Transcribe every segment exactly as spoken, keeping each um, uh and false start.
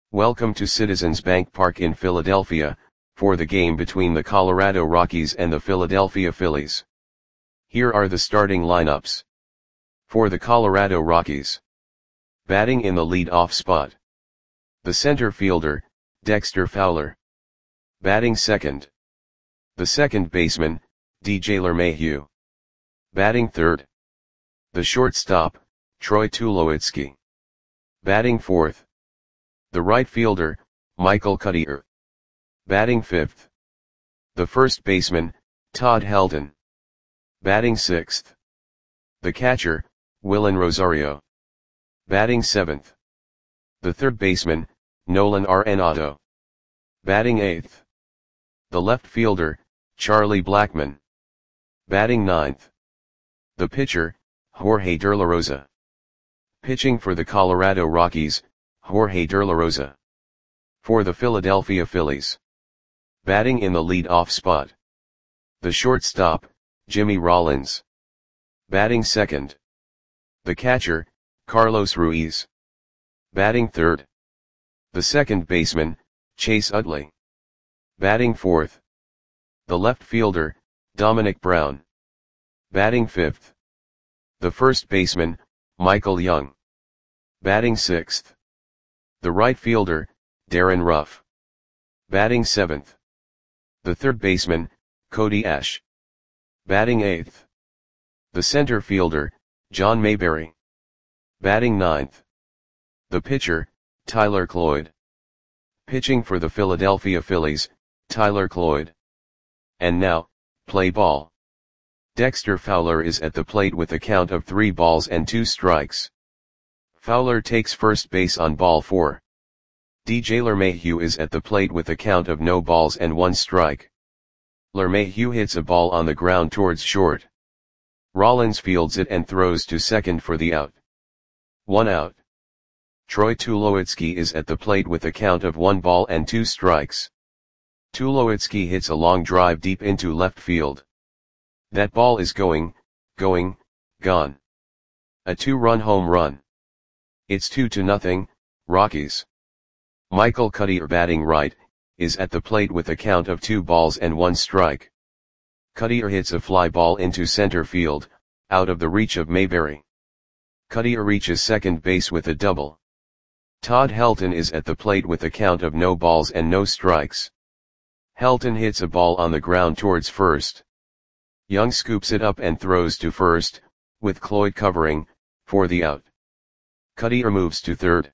Welcome to Citizens Bank Park in Philadelphia, for the game between the Colorado Rockies and the Philadelphia Phillies. Here are the starting lineups. For the Colorado Rockies. Batting in the lead-off spot. The center fielder, Dexter Fowler. Batting second. The second baseman, D J LeMahieu. Batting third. The shortstop, Troy Tulowitzki. Batting fourth. The right fielder, Michael Cuddyer. Batting fifth. The first baseman, Todd Helton. Batting sixth. The catcher, Willen Rosario. Batting seventh. The third baseman, Nolan Arenado. Batting eighth. The left fielder, Charlie Blackmon. Batting ninth. The pitcher, Jorge De La Rosa. Pitching for the Colorado Rockies, Jorge De La Rosa. For the Philadelphia Phillies. Batting in the lead-off spot. The shortstop, Jimmy Rollins. Batting second. The catcher, Carlos Ruiz. Batting third. The second baseman, Chase Utley. Batting fourth. The left fielder, Dominic Brown. Batting fifth. The first baseman, Michael Young. Batting sixth. The right fielder, Darren Ruff. Batting seventh. The third baseman, Cody Ash. Batting eighth. The center fielder, John Mayberry. Batting ninth. The pitcher, Tyler Cloyd. Pitching for the Philadelphia Phillies, Tyler Cloyd. And now, play ball. Dexter Fowler is at the plate with a count of three balls and two strikes. Fowler takes first base on ball four. D J LeMahieu is at the plate with a count of no balls and one strike. LeMahieu hits a ball on the ground towards short. Rollins fields it and throws to second for the out. One out. Troy Tulowitzki is at the plate with a count of one ball and two strikes. Tulowitzki hits a long drive deep into left field. That ball is going, going, gone. A two-run home run. It's two to nothing, Rockies. Michael Cuddyer, batting right, is at the plate with a count of two balls and one strike. Cuddyer hits a fly ball into center field, out of the reach of Mayberry. Cuddyer reaches second base with a double. Todd Helton is at the plate with a count of no balls and no strikes. Helton hits a ball on the ground towards first. Young scoops it up and throws to first, with Cloyd covering, for the out. Cuddyer moves to third.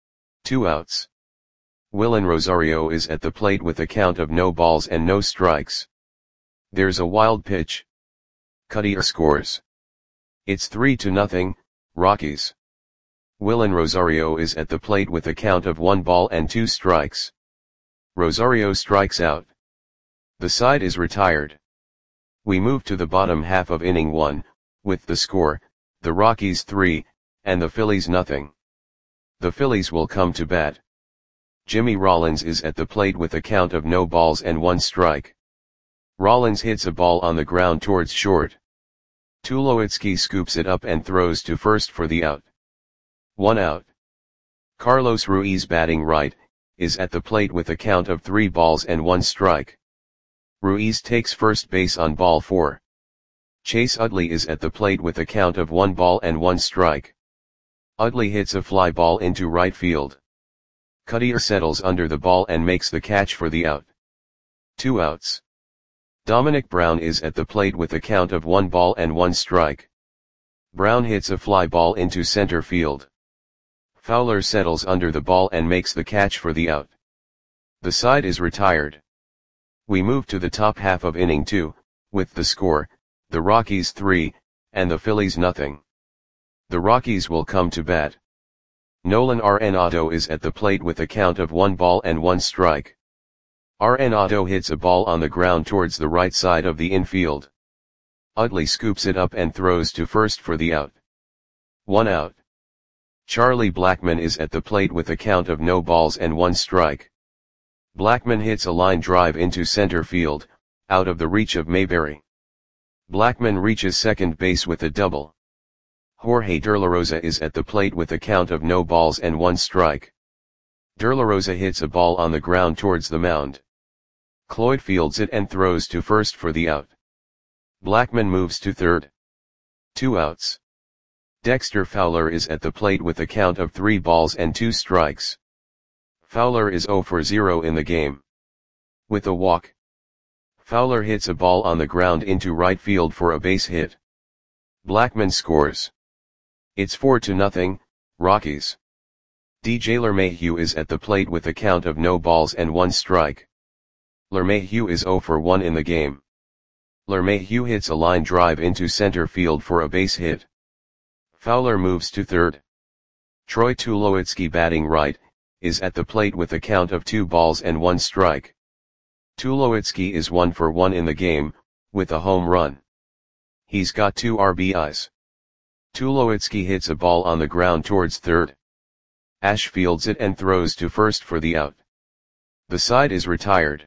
Two outs. Willen Rosario is at the plate with a count of no balls and no strikes. There's a wild pitch. Cuddyer scores. It's three to nothing, Rockies. Willen Rosario is at the plate with a count of one ball and two strikes. Rosario strikes out. The side is retired. We move to the bottom half of inning one, with the score, the Rockies three, and the Phillies nothing. The Phillies will come to bat. Jimmy Rollins is at the plate with a count of no balls and one strike. Rollins hits a ball on the ground towards short. Tulowitzki scoops it up and throws to first for the out. One out. Carlos Ruiz, batting right, is at the plate with a count of three balls and one strike. Ruiz takes first base on ball four. Chase Utley is at the plate with a count of one ball and one strike. Utley hits a fly ball into right field. Cuddyer settles under the ball and makes the catch for the out. Two outs. Dominic Brown is at the plate with a count of one ball and one strike. Brown hits a fly ball into center field. Fowler settles under the ball and makes the catch for the out. The side is retired. We move to the top half of inning two, with the score, the Rockies three, and the Phillies nothing. The Rockies will come to bat. Nolan Arenado is at the plate with a count of one ball and one strike. Arenado hits a ball on the ground towards the right side of the infield. Utley scoops it up and throws to first for the out. One out. Charlie Blackmon is at the plate with a count of no balls and one strike. Blackmon hits a line drive into center field, out of the reach of Mayberry. Blackmon reaches second base with a double. Jorge De La Rosa is at the plate with a count of no balls and one strike. De La Rosa hits a ball on the ground towards the mound. Cloyd fields it and throws to first for the out. Blackman moves to third. Two outs. Dexter Fowler is at the plate with a count of three balls and two strikes. Fowler is zero for zero in the game. With a walk, Fowler hits a ball on the ground into right field for a base hit. Blackman scores. It's four to nothing, Rockies. D J LeMahieu is at the plate with a count of no balls and one strike. LeMahieu is zero for one in the game. LeMahieu hits a line drive into center field for a base hit. Fowler moves to third. Troy Tulowitzki, batting right, is at the plate with a count of two balls and one strike. Tulowitzki is one for one in the game, with a home run. He's got two R B Is. Tulowitzki hits a ball on the ground towards third. Ash fields it and throws to first for the out. The side is retired.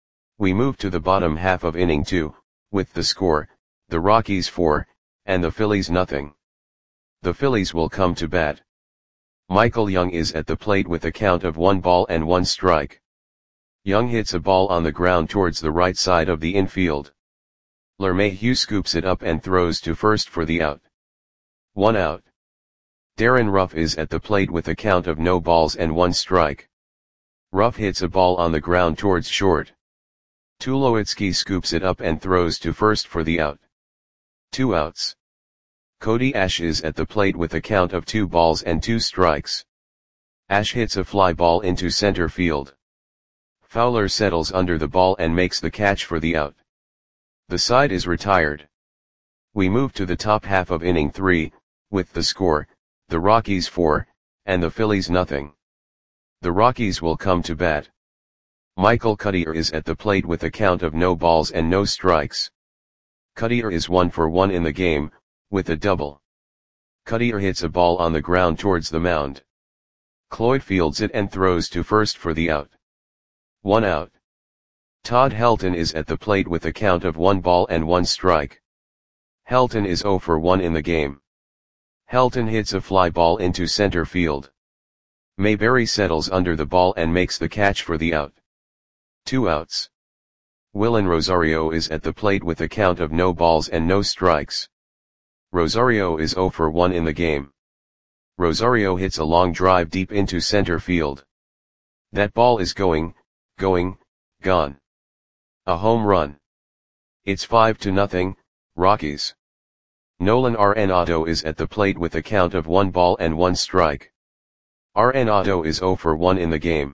We move to the bottom half of inning two, with the score, the Rockies four, and the Phillies nothing. The Phillies will come to bat. Michael Young is at the plate with a count of one ball and one strike. Young hits a ball on the ground towards the right side of the infield. LeMahieu scoops it up and throws to first for the out. One out. Darren Ruff is at the plate with a count of no balls and one strike. Ruff hits a ball on the ground towards short. Tulowitzki scoops it up and throws to first for the out. Two outs. Cody Ash is at the plate with a count of two balls and two strikes. Ash hits a fly ball into center field. Fowler settles under the ball and makes the catch for the out. The side is retired. We move to the top half of inning three, with the score, the Rockies four, and the Phillies nothing. The Rockies will come to bat. Michael Cuddyer is at the plate with a count of no balls and no strikes. Cuddyer is one for one in the game, with a double. Cuddyer hits a ball on the ground towards the mound. Cloyd fields it and throws to first for the out. One out. Todd Helton is at the plate with a count of one ball and one strike. Helton is zero for one in the game. Helton hits a fly ball into center field. Mayberry settles under the ball and makes the catch for the out. Two outs. Willen Rosario is at the plate with a count of no balls and no strikes. Rosario is zero for one in the game. Rosario hits a long drive deep into center field. That ball is going, going, gone. A home run. It's five to nothing, Rockies. Nolan Arenado is at the plate with a count of one ball and one strike. Arenado is zero for one in the game.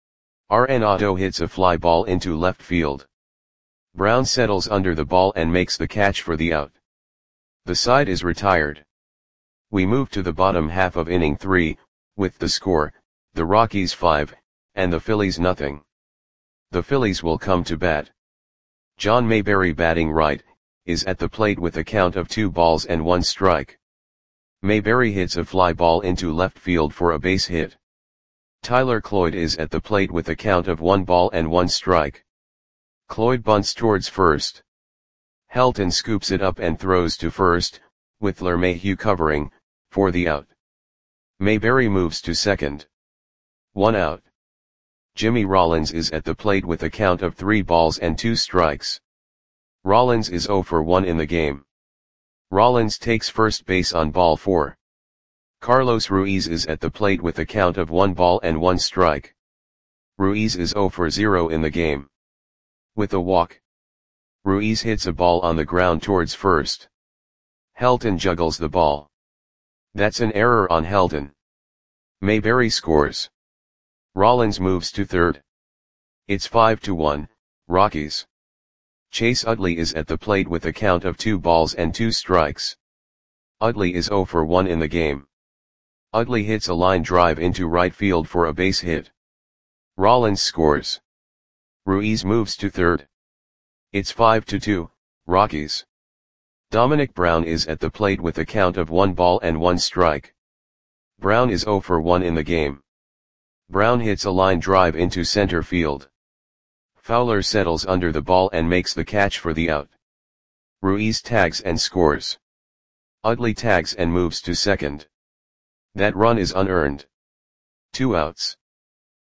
Arenado hits a fly ball into left field. Brown settles under the ball and makes the catch for the out. The side is retired. We move to the bottom half of inning three, with the score, the Rockies five, and the Phillies nothing. The Phillies will come to bat. John Mayberry, batting right, is at the plate with a count of two balls and one strike. Mayberry hits a fly ball into left field for a base hit. Tyler Cloyd is at the plate with a count of one ball and one strike. Cloyd bunts towards first. Helton scoops it up and throws to first, with LeMahieu covering, for the out. Mayberry moves to second. One out. Jimmy Rollins is at the plate with a count of three balls and two strikes. Rollins is zero for one in the game. Rollins takes first base on ball four. Carlos Ruiz is at the plate with a count of one ball and one strike. Ruiz is zero for zero in the game. With a walk, Ruiz hits a ball on the ground towards first. Helton juggles the ball. That's an error on Helton. Mayberry scores. Rollins moves to third. It's five to one, Rockies. Chase Utley is at the plate with a count of two balls and two strikes. Utley is zero for one in the game. Utley hits a line drive into right field for a base hit. Rollins scores. Ruiz moves to third. It's five to two, Rockies. Dominic Brown is at the plate with a count of one ball and one strike. Brown is zero for one in the game. Brown hits a line drive into center field. Fowler settles under the ball and makes the catch for the out. Ruiz tags and scores. Utley tags and moves to second. That run is unearned. Two outs.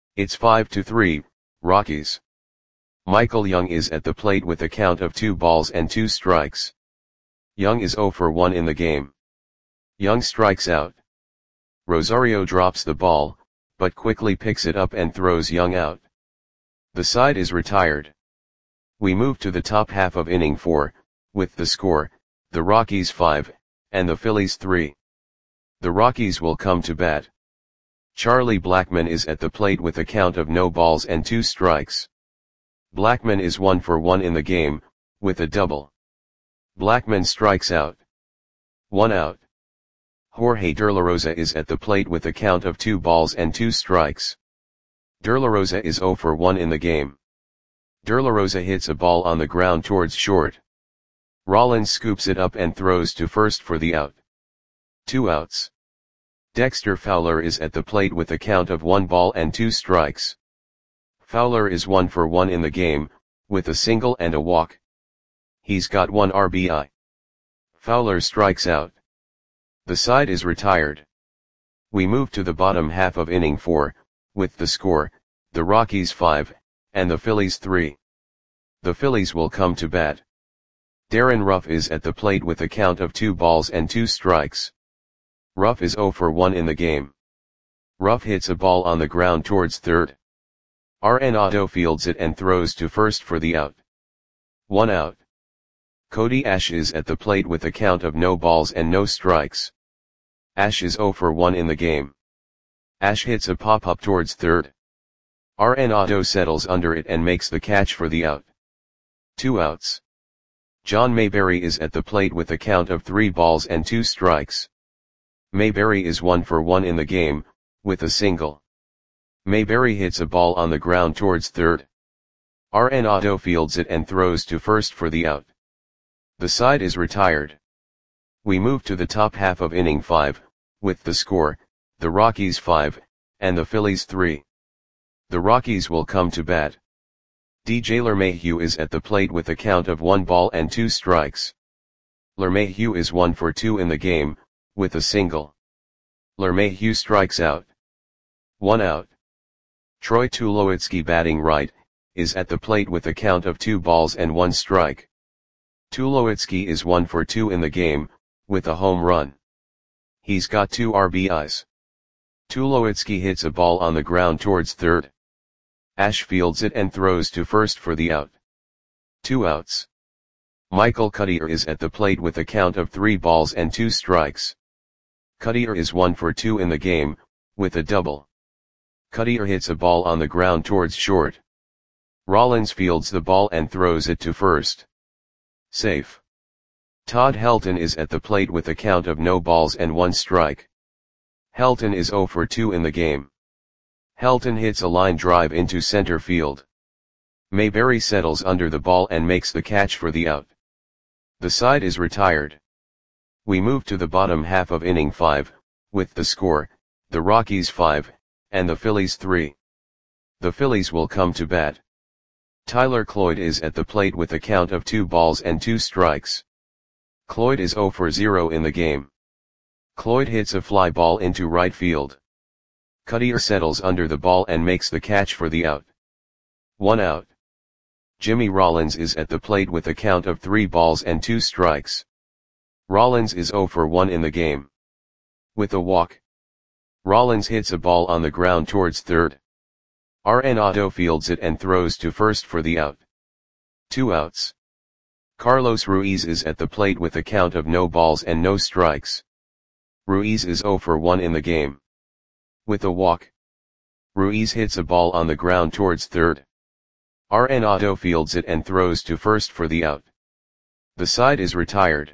It's five to three, Rockies. Michael Young is at the plate with a count of two balls and two strikes. Young is zero for one in the game. Young strikes out. Rosario drops the ball, but quickly picks it up and throws Young out. The side is retired. We move to the top half of inning four, with the score, the Rockies five, and the Phillies three. The Rockies will come to bat. Charlie Blackmon is at the plate with a count of no balls and two strikes. Blackmon is one for one in the game, with a double. Blackmon strikes out. One out. Jorge De La Rosa is at the plate with a count of two balls and two strikes. De La Rosa is zero for one in the game. De La Rosa hits a ball on the ground towards short. Rollins scoops it up and throws to first for the out. Two outs. Dexter Fowler is at the plate with a count of one ball and two strikes. Fowler is one for one in the game, with a single and a walk. He's got one R B I. Fowler strikes out. The side is retired. We move to the bottom half of inning four, with the score, the Rockies five, and the Phillies three. The Phillies will come to bat. Darren Ruff is at the plate with a count of two balls and two strikes. Ruff is zero for one in the game. Ruff hits a ball on the ground towards third. Arenado fields it and throws to first for the out. One out. Cody Ash is at the plate with a count of no balls and no strikes. Ash is zero for one in the game. Ash hits a pop-up towards third. Arenado settles under it and makes the catch for the out. Two outs. John Mayberry is at the plate with a count of three balls and two strikes. Mayberry is one for one in the game, with a single. Mayberry hits a ball on the ground towards third. Arenado fields it and throws to first for the out. The side is retired. We move to the top half of inning five, with the score, the Rockies five, and the Phillies three. The Rockies will come to bat. D J LeMahieu is at the plate with a count of one ball and two strikes. LeMahieu is one for two in the game, with a single. LeMahieu strikes out. One out. Troy Tulowitzki, batting right, is at the plate with a count of two balls and one strike. Tulowitzki is one for two in the game, with a home run. He's got two R B Is. Tulowitzki hits a ball on the ground towards third. Ash fields it and throws to first for the out. Two outs. Michael Cuddyer is at the plate with a count of three balls and two strikes. Cuddyer is one for two in the game, with a double. Cuddyer hits a ball on the ground towards short. Rollins fields the ball and throws it to first. Safe. Todd Helton is at the plate with a count of no balls and one strike. Helton is zero for two in the game. Helton hits a line drive into center field. Mayberry settles under the ball and makes the catch for the out. The side is retired. We move to the bottom half of inning five, with the score, the Rockies five, and the Phillies three. The Phillies will come to bat. Tyler Cloyd is at the plate with a count of two balls and two strikes. Cloyd is zero for zero in the game. Cloyd hits a fly ball into right field. Cuddyer settles under the ball and makes the catch for the out. One out. Jimmy Rollins is at the plate with a count of three balls and two strikes. Rollins is zero for one in the game. With a walk. Rollins hits a ball on the ground towards third. Arenado fields it and throws to first for the out. Two outs. Carlos Ruiz is at the plate with a count of no balls and no strikes. Ruiz is zero for one in the game. With a walk. Ruiz hits a ball on the ground towards third. Arenado fields it and throws to first for the out. The side is retired.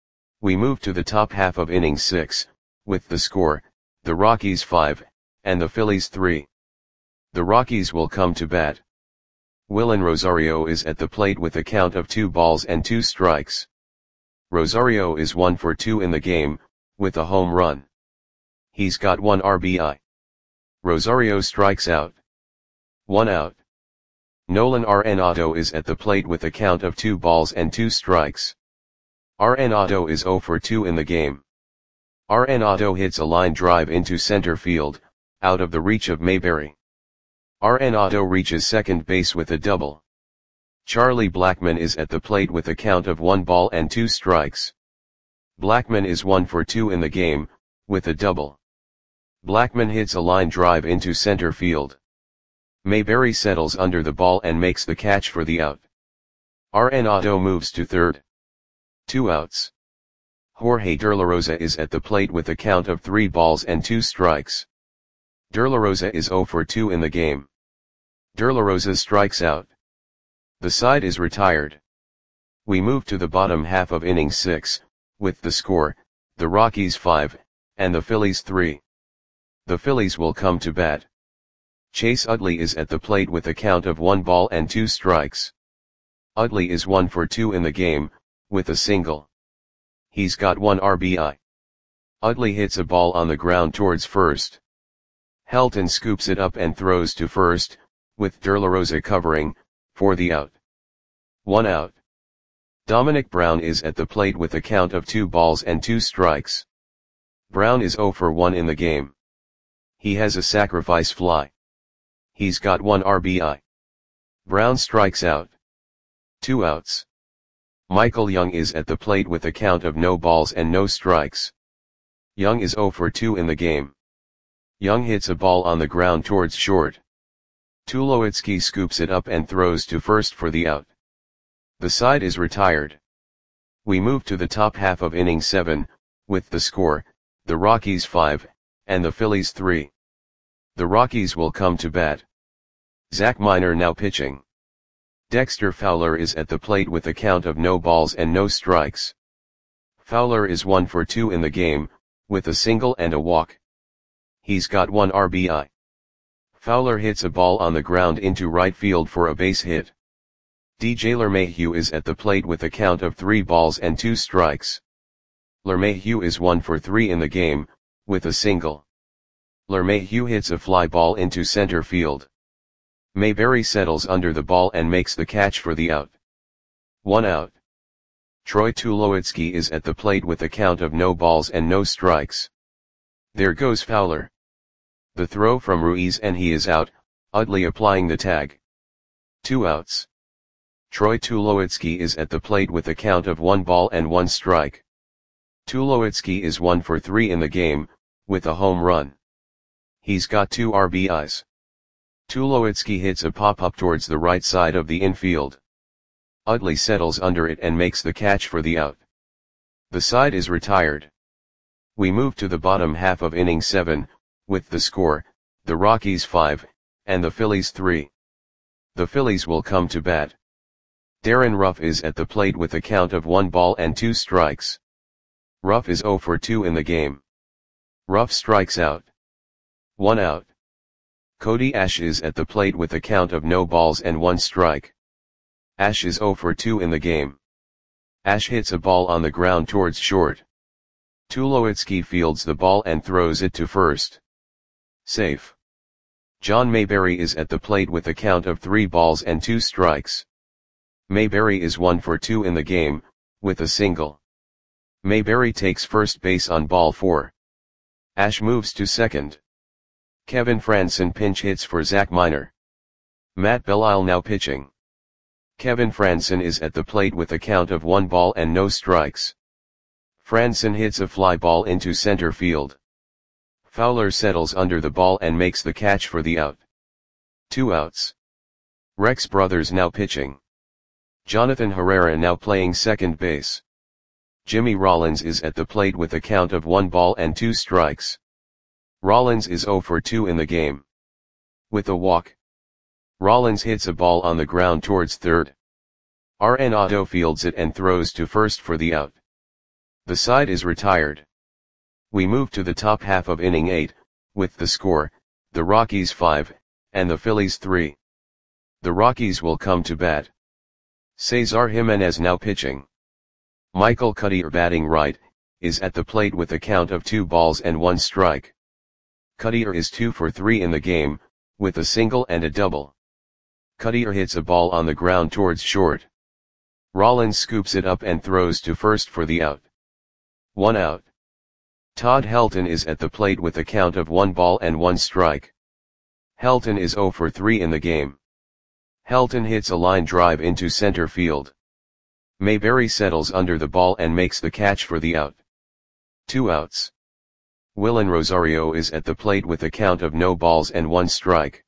We move to the top half of inning six, with the score, the Rockies five, and the Phillies three. The Rockies will come to bat. Willen Rosario is at the plate with a count of two balls and two strikes. Rosario is one for two in the game, with a home run. He's got one R B I. Rosario strikes out. One out. Nolan Arenado is at the plate with a count of two balls and two strikes. Arenado is zero for two in the game. Arenado hits a line drive into center field, out of the reach of Mayberry. Arenado reaches second base with a double. Charlie Blackmon is at the plate with a count of one ball and two strikes. Blackmon is one for two in the game, with a double. Blackmon hits a line drive into center field. Mayberry settles under the ball and makes the catch for the out. Arenado moves to third. Two outs. Jorge Derlarosa is at the plate with a count of three balls and two strikes. Derlarosa is zero for two in the game. Derlarosa strikes out. The side is retired. We move to the bottom half of inning six, with the score, the Rockies five, and the Phillies three. The Phillies will come to bat. Chase Utley is at the plate with a count of one ball and two strikes. Utley is one for two in the game, with a single. He's got one R B I. Utley hits a ball on the ground towards first. Helton scoops it up and throws to first, with Derlarosa covering, for the out. One out. Dominic Brown is at the plate with a count of two balls and two strikes. Brown is zero for one in the game. He has a sacrifice fly. He's got one R B I. Brown strikes out. Two outs. Michael Young is at the plate with a count of no balls and no strikes. Young is zero for two in the game. Young hits a ball on the ground towards short. Tulowitzki scoops it up and throws to first for the out. The side is retired. We move to the top half of inning seven, with the score, the Rockies five, and the Phillies three. The Rockies will come to bat. Zach Miner now pitching. Dexter Fowler is at the plate with a count of no balls and no strikes. Fowler is one for two in the game, with a single and a walk. He's got one R B I. Fowler hits a ball on the ground into right field for a base hit. D J LeMahieu is at the plate with a count of three balls and two strikes. LeMahieu is one for three in the game, with a single. LeMahieu hits a fly ball into center field. Mayberry settles under the ball and makes the catch for the out. One out. Troy Tulowitzki is at the plate with a count of no balls and no strikes. There goes Fowler. The throw from Ruiz and he is out, Utley applying the tag. Two outs. Troy Tulowitzki is at the plate with a count of one ball and one strike. Tulowitzki is one for three in the game, with a home run. He's got two R B Is. Tulowitzki hits a pop-up towards the right side of the infield. Utley settles under it and makes the catch for the out. The side is retired. We move to the bottom half of inning seven, with the score, the Rockies five, and the Phillies three. The Phillies will come to bat. Darren Ruff is at the plate with a count of one ball and two strikes. Ruff is zero for two in the game. Ruff strikes out. One out. Cody Ash is at the plate with a count of no balls and one strike. Ash is zero for two in the game. Ash hits a ball on the ground towards short. Tulowitzki fields the ball and throws it to first. Safe. John Mayberry is at the plate with a count of three balls and two strikes. Mayberry is one for two in the game, with a single. Mayberry takes first base on ball four. Ash moves to second. Kevin Franson pinch hits for Zach Miner. Matt Belisle now pitching. Kevin Franson is at the plate with a count of one ball and no strikes. Franson hits a fly ball into center field. Fowler settles under the ball and makes the catch for the out. Two outs. Rex Brothers now pitching. Jonathan Herrera now playing second base. Jimmy Rollins is at the plate with a count of one ball and two strikes. Rollins is zero for two in the game. With a walk. Rollins hits a ball on the ground towards third. Arenado fields it and throws to first for the out. The side is retired. We move to the top half of inning eight, with the score, the Rockies five, and the Phillies three. The Rockies will come to bat. Cesar Jimenez now pitching. Michael Cuddyer batting right, is at the plate with a count of two balls and one strike. Cuddyer is two for three in the game, with a single and a double. Cuddyer hits a ball on the ground towards short. Rollins scoops it up and throws to first for the out. One out. Todd Helton is at the plate with a count of one ball and one strike. Helton is zero for three in the game. Helton hits a line drive into center field. Mayberry settles under the ball and makes the catch for the out. Two outs. Willen Rosario is at the plate with a count of no balls and one strike.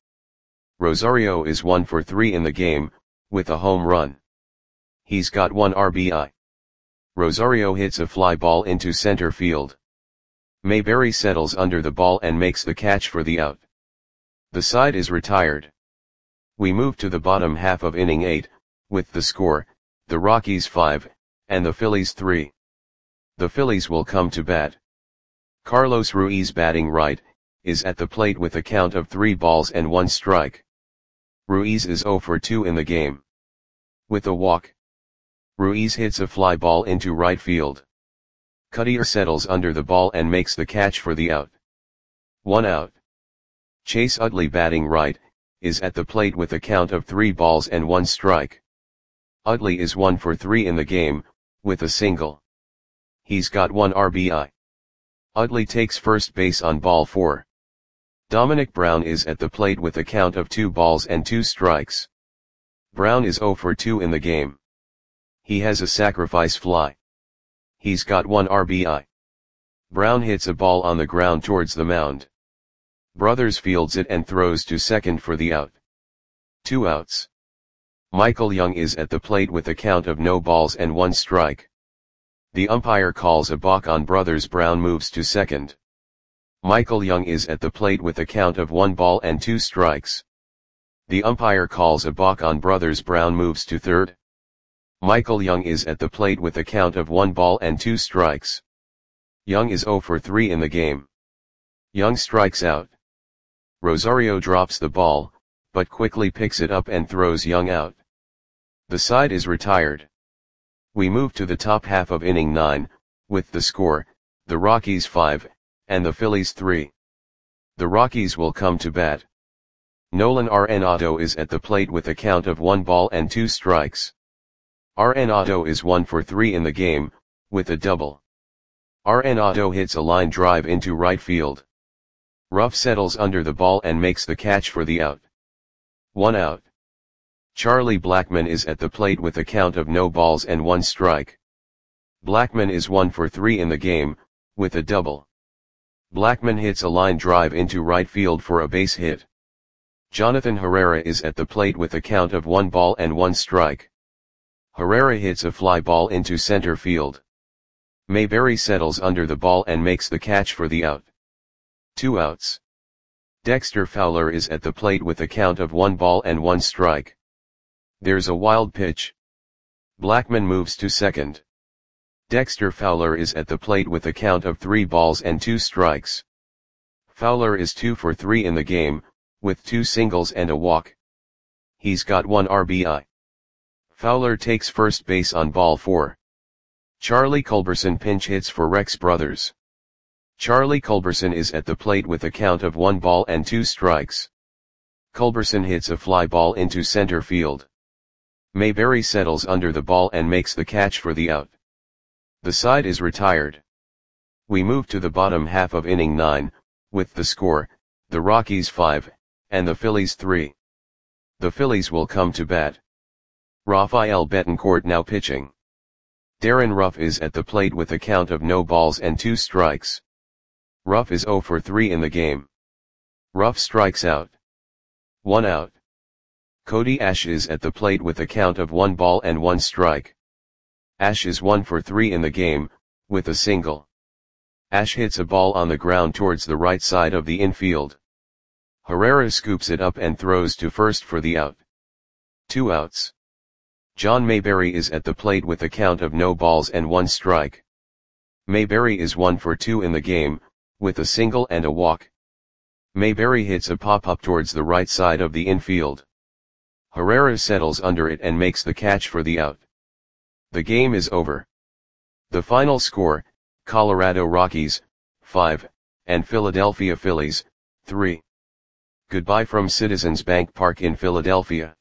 Rosario is one for three in the game, with a home run. He's got one R B I. Rosario hits a fly ball into center field. Mayberry settles under the ball and makes the catch for the out. The side is retired. We move to the bottom half of inning eight, with the score, the Rockies five, and the Phillies three. The Phillies will come to bat. Carlos Ruiz, batting right, is at the plate with a count of three balls and one strike. Ruiz is zero for two in the game. With a walk, Ruiz hits a fly ball into right field. Cutter settles under the ball and makes the catch for the out. One out. Chase Utley, batting right, is at the plate with a count of three balls and one strike. Utley is one for three in the game, with a single. He's got one R B I. Utley takes first base on ball four. Dominic Brown is at the plate with a count of two balls and two strikes. Brown is zero for two in the game. He has a sacrifice fly. He's got one R B I. Brown hits a ball on the ground towards the mound. Brothers fields it and throws to second for the out. Two outs. Michael Young is at the plate with a count of no balls and one strike. The umpire calls a balk on Brothers. Brown moves to second. Michael Young is at the plate with a count of one ball and two strikes. The umpire calls a balk on Brothers. Brown moves to third. Michael Young is at the plate with a count of one ball and two strikes. Young is zero for three in the game. Young strikes out. Rosario drops the ball, but quickly picks it up and throws Young out. The side is retired. We move to the top half of inning nine, with the score, the Rockies five, and the Phillies three. The Rockies will come to bat. Nolan Arenado is at the plate with a count of one ball and two strikes. Arenado is one for three in the game, with a double. Arenado hits a line drive into right field. Ruff settles under the ball and makes the catch for the out. One out. Charlie Blackmon is at the plate with a count of no balls and one strike. Blackmon is one for three in the game, with a double. Blackmon hits a line drive into right field for a base hit. Jonathan Herrera is at the plate with a count of one ball and one strike. Herrera hits a fly ball into center field. Mayberry settles under the ball and makes the catch for the out. Two outs. Dexter Fowler is at the plate with a count of one ball and one strike. There's a wild pitch. Blackmon moves to second. Dexter Fowler is at the plate with a count of three balls and two strikes. Fowler is two for three in the game, with two singles and a walk. He's got one R B I. Fowler takes first base on ball four. Charlie Culberson pinch hits for Rex Brothers. Charlie Culberson is at the plate with a count of one ball and two strikes. Culberson hits a fly ball into center field. Mayberry settles under the ball and makes the catch for the out. The side is retired. We move to the bottom half of inning nine, with the score, the Rockies five, and the Phillies three. The Phillies will come to bat. Rafael Betancourt now pitching. Darren Ruff is at the plate with a count of no balls and two strikes. Ruff is zero for three in the game. Ruff strikes out. One out. Cody Ash is at the plate with a count of one ball and one strike. Ash is one for three in the game, with a single. Ash hits a ball on the ground towards the right side of the infield. Herrera scoops it up and throws to first for the out. Two outs. John Mayberry is at the plate with a count of no balls and one strike. Mayberry is one for two in the game, with a single and a walk. Mayberry hits a pop-up towards the right side of the infield. Herrera settles under it and makes the catch for the out. The game is over. The final score, Colorado Rockies, five, and Philadelphia Phillies, three. Goodbye from Citizens Bank Park in Philadelphia.